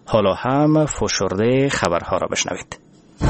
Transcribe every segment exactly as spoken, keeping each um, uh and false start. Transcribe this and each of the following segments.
حالا هم فشرده خبرها را بشنوید.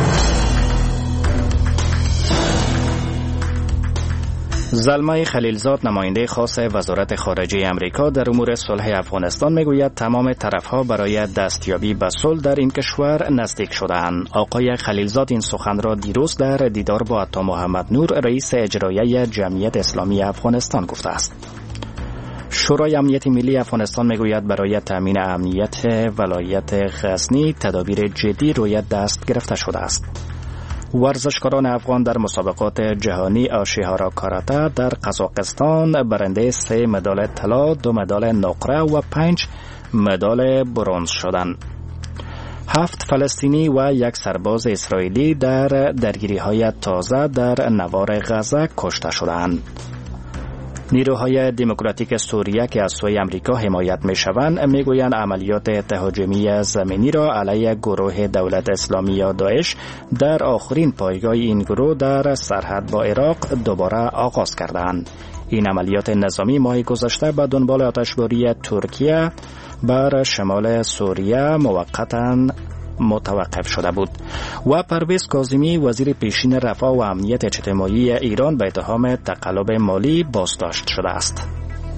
زلمه خلیلزاد، نماینده خاص وزارت خارجه امریکا در امور صلح افغانستان، میگوید تمام طرفها برای دستیابی به صلح در این کشور نزدیک شده‌اند. آقای خلیلزاد این سخن را دیروز در دیدار با عطا محمد نور، رئیس اجرایی جمعیت اسلامی افغانستان گفته است. شورای امنیت ملی افغانستان میگوید برای تامین امنیت ولایت غزنی تدابیر جدی روی دست گرفته شده است. ورزشکاران افغان در مسابقات جهانی آشیهارا کاراته در قزاقستان برنده سه مدال طلا، دو مدال نقره و پنج مدال برنز شدند. هفت فلسطینی و یک سرباز اسرائیلی در درگیری‌های تازه در نوار غزه کشته شدند. نیروهای دموکراتیک سوریه که از سوی امریکا حمایت می‌شوند میگویند عملیات تهاجمی زمینی را علیه گروه دولت اسلامی یا داعش در آخرین پایگاه این گروه در سرحد با عراق دوباره آغاز کردند. این عملیات نظامی ماه گذشته به دنبال آتشباری ترکیه بر شمال سوریه موقتاً متوقف شده بود. و پرویز کاظمی، وزیر پیشین رفاه و امنیت اجتماعی ایران، به اتهام تقلب مالی بازداشت شده است.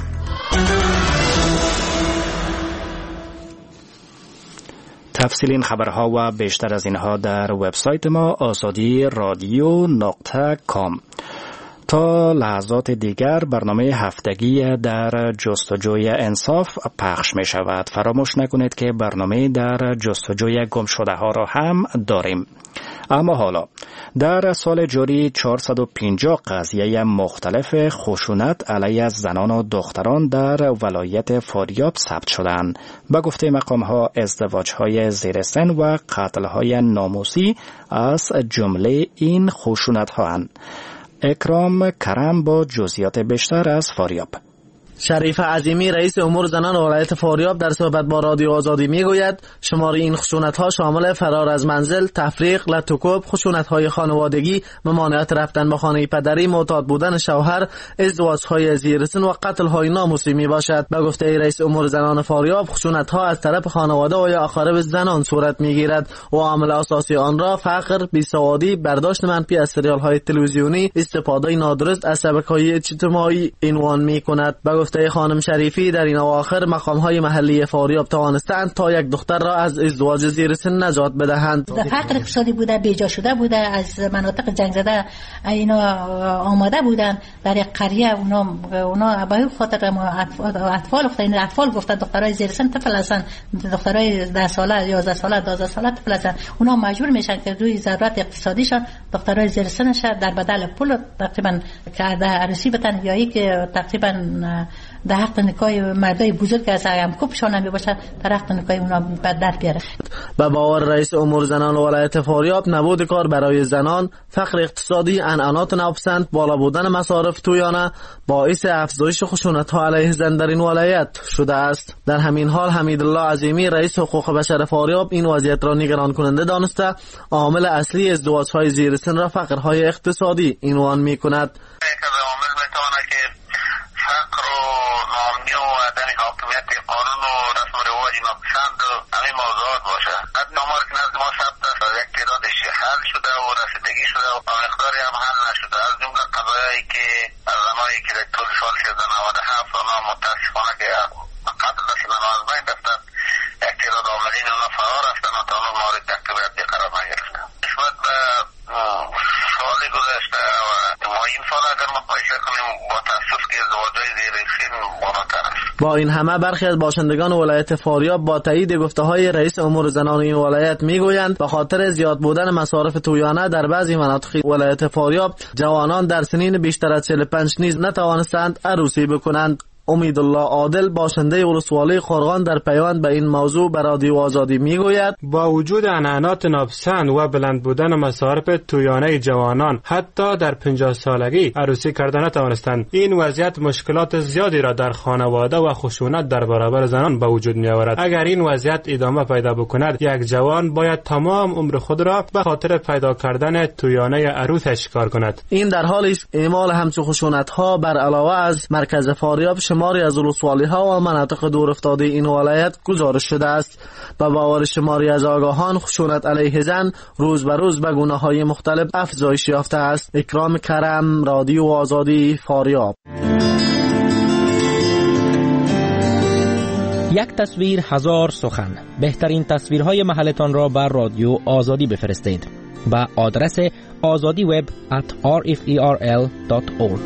تفصیل این خبرها و بیشتر از اینها در وبسایت ما آزادی رادیو نقطه کام. تا لحظات دیگر برنامه هفتگی در جستجوی انصاف پخش می شود. فراموش نکنید که برنامه در جستجوی گم شده ها را هم داریم. اما حالا در سال جاری چهارصد و پنجاه قضیه مختلف خشونت علیه زنان و دختران در ولایت فاریاب ثبت شدند. به گفته مقام ها ازدواج های زیر سن و قتل های ناموسی از جمله این خشونت ها هستند. اکرام کرم با جزئیات بیشتر از فاریاب. شریف عظیمی، رئیس امور زنان ولایت فاریاب، در صحبت با رادیو آزادی میگوید شمار این خشونت‌ها شامل فرار از منزل، تفریق، لطوکوب، خشونت‌های خانوادگی، ممانعت رفتن به خانه پدری، معتاد بودن شوهر، ازدواج‌های زیر سن و قتل‌های ناموسی میباشد. به گفته رئیس امور زنان فاریاب، خشونت‌ها از طرف خانواده و یا اقارب زنان صورت میگیرد و عامل اساسی آن را فقر، بیسوادی، برداشت منفی از سریال‌های تلویزیونی، استفاده نادرست از شبکه‌های اجتماعی عنوان می‌کند. گفته خانم شریفی، در این اواخر مقام‌های محلی فاریاب توانستند تا یک دختر را از ازدواج زیر سن نجات بدهند. فقر اقتصادی بوده، بیجا شده بوده، از مناطق جنگ زده اینا آماده بودن در یک قریه. اونا اونا به خاطر اطفال افتادن، اطفال گفتن دخترای زیر سن طفل هستن، دخترای ده ساله، یازده ساله، دوازده ساله طفل هستن. اونا مجبور میشن که روی ضرورت اقتصادیشان دخترای زیر سنش در بدل پول تقریبا کرده عروسی بتن، یا که تقریبا در حق نکای مردای بزرگ از هم کوبشان نمی باشد در حق نکای اونا در بیاره. به باور رئیس امور زنان ولایت فاریاب، نبود کار برای زنان، فقر اقتصادی، عنعنات ناپسند، بالا بودن مصارف تویانه باعث افزایش خشونت‌ها علیه زن در این ولایت شده است. در همین حال حمیدالله عظیمی، رئیس حقوق بشر فاریاب، این وضعیت را نگران کننده دانسته عامل اصلی ازدواج‌های زیر سن را فقرهای اقتصادی عنوان می‌کند. قانون و رسم و رواج ناپسند و همین موضوعات باشه. حتی آمار که نزد ما ثبت است از یک تعدادش حل شده و رسیدگی شده و مقداری هم حل نشده، از جمله قضایایی که از زمانی که در طول سال سیزده نود و هفت اونا متاسفانه که قتل شدن و از بین رفتن، یک تعداد عاملین اونا فرار رفتن و تا اون مورد تعقیبات قرار نگرفتن. نسبت به سال گذشته و ما این سال اگر مقایسه کنیم با تاسف که ازدواج‌های زیر سن بالاتر است. با این همه برخی از باشندگان ولایت فاریاب با تایید گفته‌های رئیس امور زنان این ولایت میگویند به خاطر زیاد بودن مصارف تویانه در بعضی مناطق ولایت فاریاب، جوانان در سنین بیشتر از چهل و پنج نیز نتوانستند عروسی بکنند. امیدالله عادل، باشنده ولسوالی خرغان، در پیوند به این موضوع به رادیو آزادی میگوید با وجود عنعنات ناپسند و بلند بودن مصارف تویانه جوانان حتی در پنجاه سالگی عروسی کردن نتوانستند. این وضعیت مشکلات زیادی را در خانواده و خشونت در برابر زنان به وجود می آورد. اگر این وضعیت ادامه پیدا بکند، یک جوان باید تمام عمر خود را به خاطر پیدا کردن تویانه عروسش کار کند. این در حالی است اعمال همچون خشونت ها بر علاوه از مرکز فاریاب شماری از ولسوالی ها و مناطق دور افتاده این ولایت گزارش شده است. به باور شماری از آگاهان خشونت علیه زن روز به روز به گونه‌های مختلف افزایش یافته است. اکرام کرم، رادیو آزادی، فاریاب. یک تصویر هزار سخن. بهترین تصویرهای محلتان را بر رادیو آزادی بفرستید با آدرس آزادی وب ات آر اف ای آر ال دات اورگ.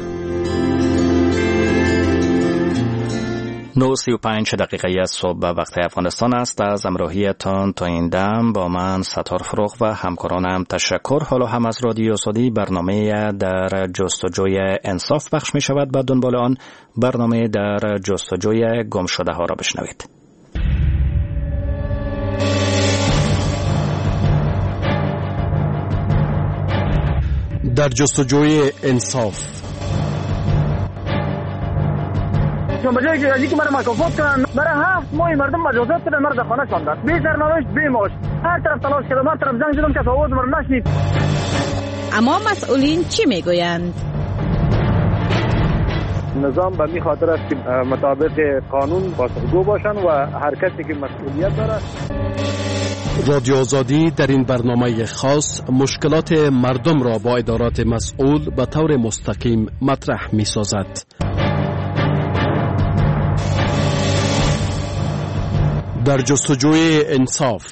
نه و سی و پنج دقیقه از صبح به وقت افغانستان است. از همراهیتان تا این دم با من ستار فروغ و همکارانم تشکر. حالا هم از رادیو آزادی برنامه در جستجوی انصاف پخش می شود. بعد دنبال آن برنامه در جستجوی گم شده ها را بشنوید. در جستجوی انصاف. بجای که ازی که مرا مکافات کنن، برای هفت ماه مردم مجازات کردن، مرا در خانه شاندن، بی سرنوشت بی معاش. هر طرف تلاش کردم، هر طرف زنگ زدم که آواز مرا نشنید. اما مسئولین چی میگویند؟ نظام به می خاطر است که مطابق قانون پاسخگو باشند و هر کسی که مسئولیت دارد. رادیو آزادی در این برنامه خاص مشکلات مردم را با ادارات مسئول به طور مستقیم مطرح می سازد. در جستجوی انصاف.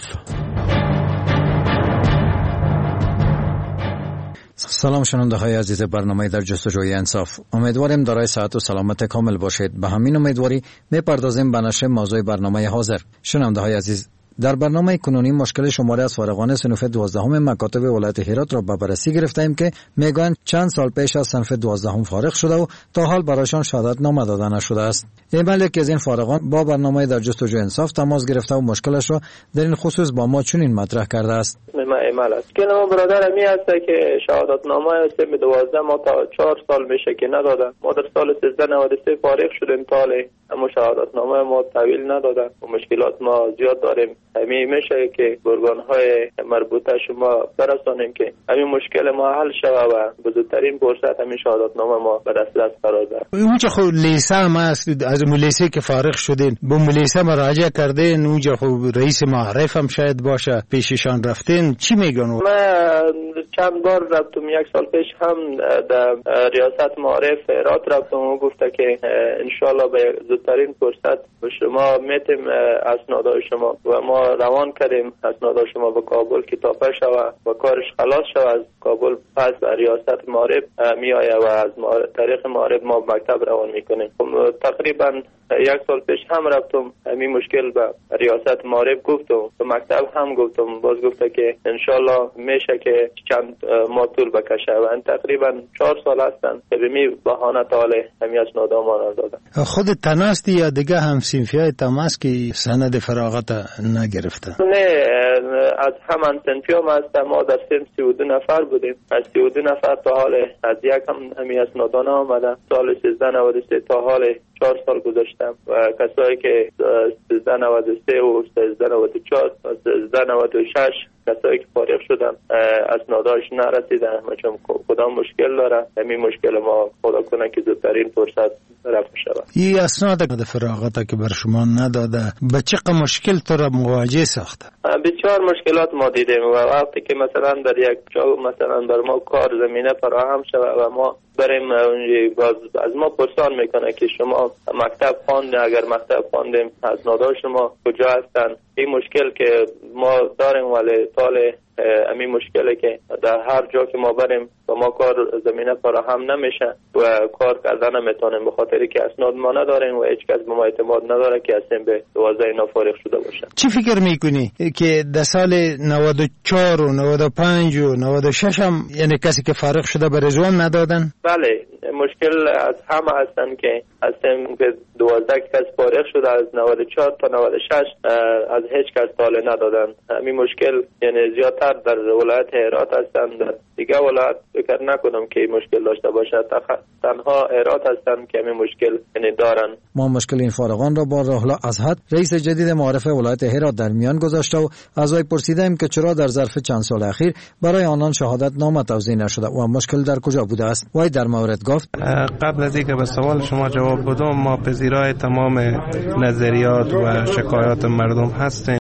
سلام شنونده های عزیز برنامه در جستجوی انصاف. امیدواریم دارای صحت و سلامت کامل باشید. به همین امیدواری میپردازیم به نشر موضوع برنامه حاضر. شنونده های عزیز، در برنامه کنونی مشکل شماری از فارغان صنف دوازدهم مکاتب ولایت هرات را به بررسی گرفتیم که میگویند چند سال پیش از صنف دوازدهم فارغ شده و تا حال برایشان شهادت نامه داده نشده است. ایمیل یکی از این فارغان با برنامه در جستجوی انصاف تماس گرفته و مشکلش را در این خصوص با ما چنین مطرح کرده است. ما ایمیل است که ما برادر می است که شهادت نامه صنف دوازده ما تا چهار سال میشه که نداده. ما در سال سیزده نود و سه فارغ شدیم، تاله اما شهادت نامه ما تحویل نداده و مشکلات ما زیاد داریم. همین میشه که ارگان‌های مربوطه شما برسانیم که همین مشکل ما حل شود و بزرگترین فرصت همین شهادت نامه ما به دسترس قرار دارد. اونجا خب لیسه هم هست، از لیسه که فارغ شدین به لیسه مراجعه کردین، اونجا خب رئیس معرف هم شاید باشه پیششان رفتین، چی میگن؟ ما چند بار رفتم، یک سال پیش هم در ریاست معرف هرات رفتم و گفته که انشالله به زودترین فرصت به شما میتیم اسنادهای شما و ما روان کردیم اسنادهای شما به کابل که تاپه شود و کارش خلاص شود. از کابل پس به ریاست معرف می آید و از طریق معرف ما مکتب روان میکنیم. تقریبا یک سال پیش هم رفتم، همین مشکل به ریاست معرف گفتم، به مکتب هم گفتم، باز گفته که انشالله میشه که چند ماه طول بکشه و تقریبا چهار سال هستن که به می بهانه تاله همین اسناد ما ندادن. خود تناستی یا دیگه هم سنفیای تماس که سند فراغت نگرفته؟ نه، از همان سنفی هم هست. ما در سنف سی و دو نفر بودیم، از سی و دو نفر تا حال از یک هم همین اسنادانه آمدن. سال سیزده نود و سه تا حال چهار سال گذاشتم و کسایی که سیزده نود و سه و سیزده نود و چهار و سیزده نود و شش کسایی که فارغ شدن اسناداش نرسیدن، چون کدام مشکل داره. همین مشکل ما خدا کنه که زودترین فرصت رفع شود. این اسناد فراغت که بر شما نداده به چه مشکل تو را مواجه ساخته؟ بسیار مشکلات ما دیدیم و وقتی که مثلا در یک جا مثلا بر ما کار زمینه فراهم شود و ما بریم باز از ما پرسان میکنه که شما مکتب خواندین، اگر مکتب خواندیم اسنادهای شما کجا هستن. این مشکل که ما داریم ولی طال همین مشکله که در هر جا که ما بریم و ما کار زمینه فراهم نمیشه و کار کردن نمیتونیم به خاطری که اسناد ما نداریم و هیچ کس به ما اعتماد نداره که اصلا به دوازده اینا فارغ شده باشه. چی فکر میکنی که در سال نود و چهار و نود و پنج و نود و شش هم یعنی کسی که فارغ شده به رضوان ندادن؟ بله، مشکل از همه هستن که اصلا که دوازده کس فارغ شده از نود و چهار تا نود و شش از هیچ کس طالع ندادن. همین مشکل یعنی زیادتر در ولایت هرات هستن، در دیگه ولایت فکر نکنم که مشکل داشته باشه. تنها هرات هستن که همین مشکل یعنی دارن. ما مشکل این فارغان را با راهلا ازهد رئیس جدید معارف ولایت هرات در میان گذاشته و از وی پرسیدیم که چرا در ظرف چند سال اخیر برای آنان شهادت نامه توزیع نشده و مشکل در کجا بوده است. وی در مورد گفت قبل از اینکه به سوال شما جواب بدم، ما پذیرای تمام نظریات و شکایات مردم هستیم.